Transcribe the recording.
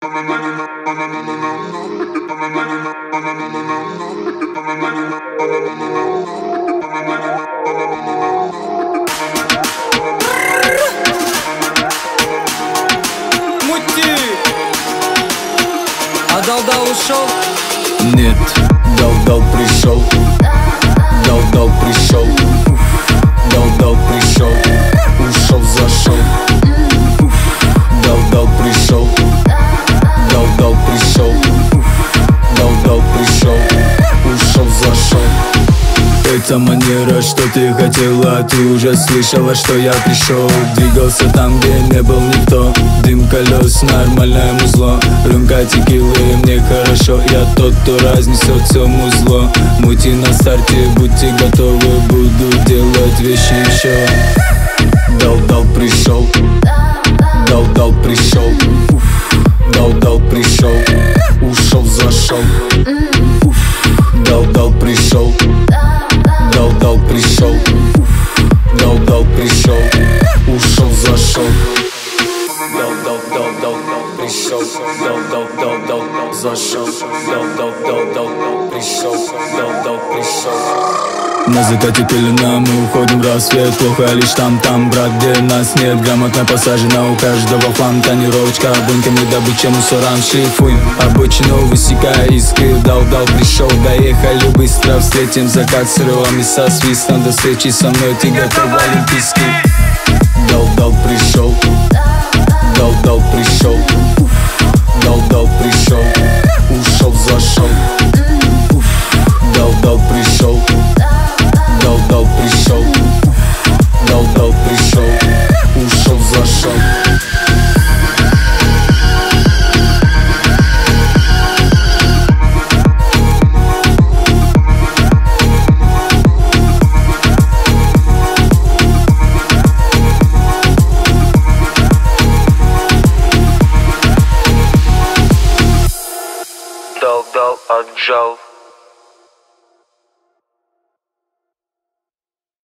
Мути! А дал-дал ушел? Нет, дал-дал пришел. Дал-дал пришел. Дал-дал пришел. Ушел, зашел. Дал-дал пришел. Дал-дал пришел. Дал-дал пришел. Ушел, зашел. Это манера, что ты хотела. Ты уже слышала, что я пришел. Двигался там, где не был никто. Дым колес, нормальное музло. Рюмка текилы, мне хорошо. Я тот, кто разнесет все музло. Мути на старте, будьте готовы. Буду делать вещи еще. Дал-дал пришел. Дал-дал пришел. Дал-дал пришел. Ушел, зашел. Дал-дал пришел. Дал-дал пришел. Дал-дал пришел. Ушел, зашел. Дал-дал пришел. Дал-дал зашел. Дал-дал пришел. Дал-дал пришел. На закате пелена, мы уходим в рассвет. Плохо лишь там, брат, где нас нет. Грамотно посажена у каждого фан. Тонировочка обойками добыча мусорам. Шлифуем обочину, высекая искры. Дал-дал пришел, доехали быстро. Встретим закат с рылами, со свистом. До встречи со мной, ты готов в олимпийский. Дал-дал пришел. Дал-дал пришел. Дал-дал пришел. Ушел, зашел. Дал-дал пришел. Дал-дал пришел. Дал-дал пришел. Ушел, зашел. Дал-дал отжал.